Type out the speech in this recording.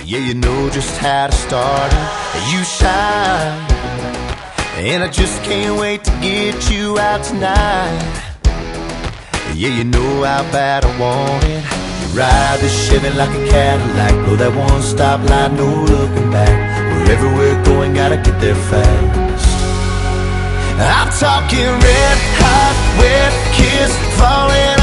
Yeah, you know just how to start it. You shine, and I just can't wait to get you out tonight. Yeah, you know how bad I want it. You ride the Chevy like a Cadillac, blow that one stop light, no looking back. Wherever we're going, gotta get there fast. I'm talking red hot, wet kiss, falling